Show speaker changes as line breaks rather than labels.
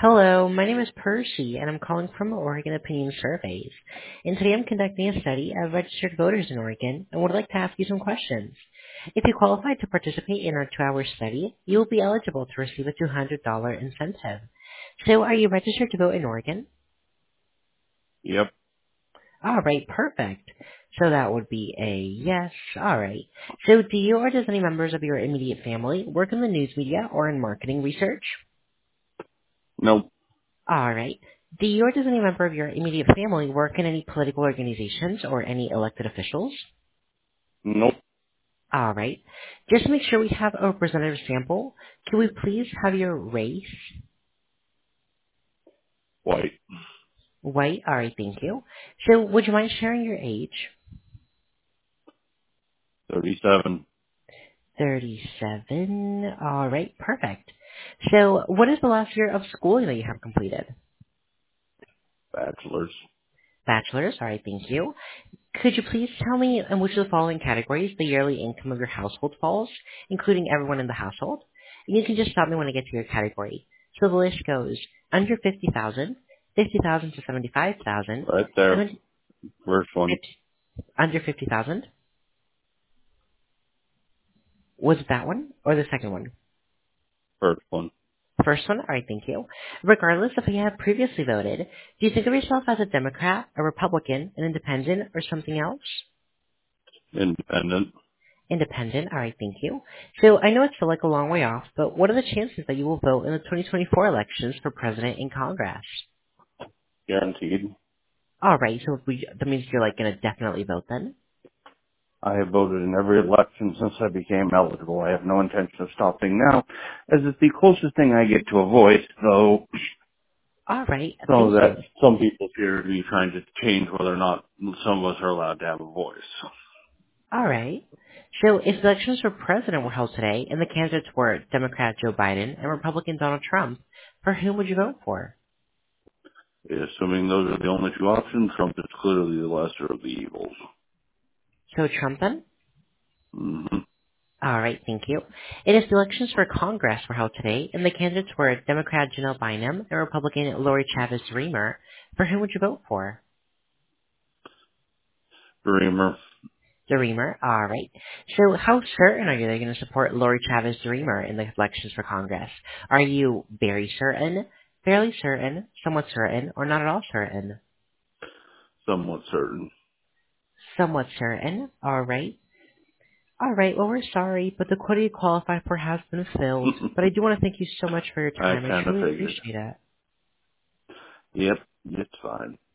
Hello, my name is Percy, and I'm calling from Oregon Opinion Surveys. And today I'm conducting a study of registered voters in Oregon and would like to ask you some questions. If you qualify to participate in our 2-hour study, you will be eligible to receive a $200 incentive. So are you registered to vote in Oregon?
Yep.
All right, perfect. So that would be a yes. All right. So do you or does any members of your immediate family work in the news media or in marketing research?
Nope.
All right. Do you or does any member of your immediate family work in any political organizations or any elected officials?
Nope.
All right. Just to make sure we have a representative sample, can we please have your race?
White.
White. All right, thank you. So would you mind sharing your age?
37.
37. All right, perfect. So what is the last year of schooling that you have completed?
Bachelor's.
Bachelor's. All right, thank you. Could you please tell me in which of the following categories the yearly income of your household falls, including everyone in the household? And you can just stop me when I get to your category. So the list goes under 50,000, 50,000 to 75,000,
Right there.
70,
First one.
under 50,000. Was it that one or the second one?
First one.
First one? All right, thank you. Regardless of who you have previously voted, do you think of yourself as a Democrat, a Republican, an Independent, or something else?
Independent.
Independent. All right, thank you. So I know it's still like a long way off, but what are the chances that you will vote in the 2024 elections for president and Congress?
Guaranteed.
All right, so that means you're like going to definitely vote then.
I have voted in every election since I became eligible. I have no intention of stopping now, as it's the closest thing I get to a voice, though,
All right,
so
thank
that
you.
some people appear to be trying to change whether or not some of us are allowed to have a voice.
All right. So if elections for president were held today and the candidates were Democrat Joe Biden and Republican Donald Trump, for whom would you vote for?
Assuming those are the only two options, Trump is clearly the lesser of the evils.
So Trump then?
Mm-hmm.
All right, thank you. And if the elections for Congress were held today and the candidates were Democrat Janelle Bynum and Republican Lori Chavez Reamer, for whom would you vote for?
Dreamer.
Dreamer, all right. So how certain are you that you're going to support Lori Chavez Dreamer in the elections for Congress? Are you very certain, fairly certain, somewhat certain, or not at all certain?
Somewhat certain.
Somewhat certain, all right. All right, well, we're sorry, but the quota you qualify for has been filled. But I do want to thank you so much for your
I
time. I
kind of
truly
figured.
appreciate it.
Yep, it's fine.